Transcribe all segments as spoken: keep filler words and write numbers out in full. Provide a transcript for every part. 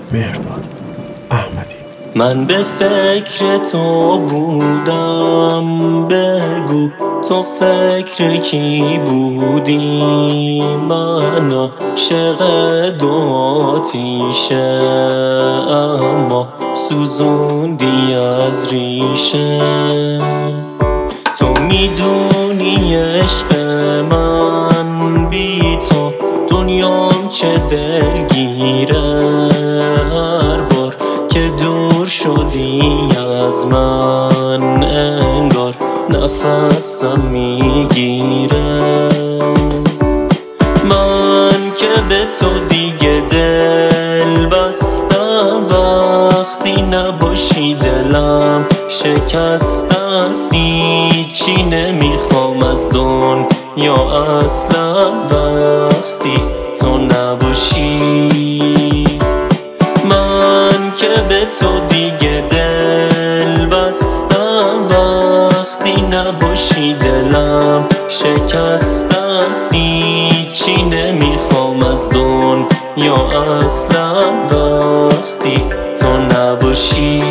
مهرداد احمدی. من به فکر تو بودم، بگو تو فکر کی بودی؟ من عاشق دو آتیشه، اما سوزوندی از ریشه. تو میدونی عشق من بی تو دنیام چه دلگیره. هر بار که دور شدی از من انگار نفسم میگیره. من که به تو دیگه دل بستم، وقتی نباشی دلم شکستم. هیچی نمیخوام از دنیا اصلا وقتی تو نباشی. من که به تو دیگه دل بستم، وقتی نباشی دلم شکستم. هیچی نمیخوام از دنیا اصلا وقتی تو نباشی.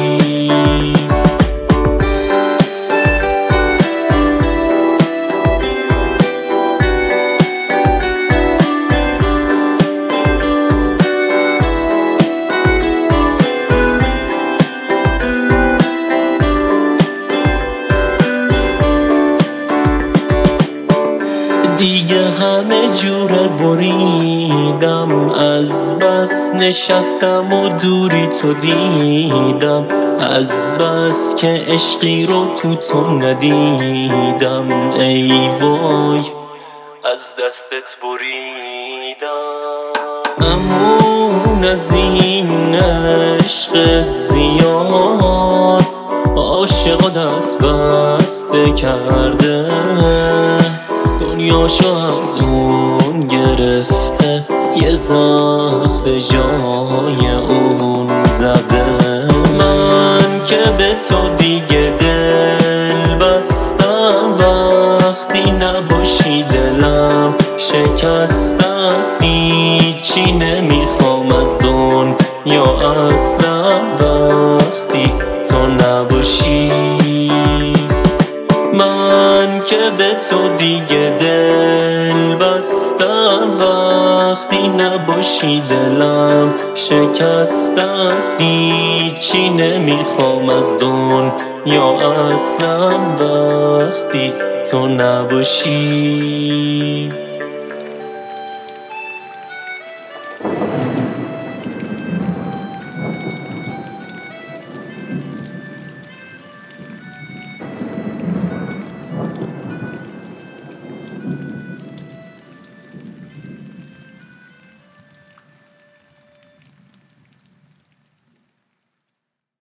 دیگه همه جوره بریدم، از بس نشستم و دوری تو دیدم. از بس که عشقی رو تو تو ندیدم، ای وای از دستت بریدم. امون از این عشق زیاد عاشق دست بسته کرده. دنیاشو از اون گرفته، یه زخم به جای اون زده. من که به تو دیگه دل بستم، وقتی نباشی دلم شکستم. هیچی نمیخوام از دنیا اصلا وقتی تو نباشی. من که به تو دیگه دل بستم، وقتی نباشی دلم شکستم. هیچی نمیخوام از دنیا اصلا وقتی تو نباشی.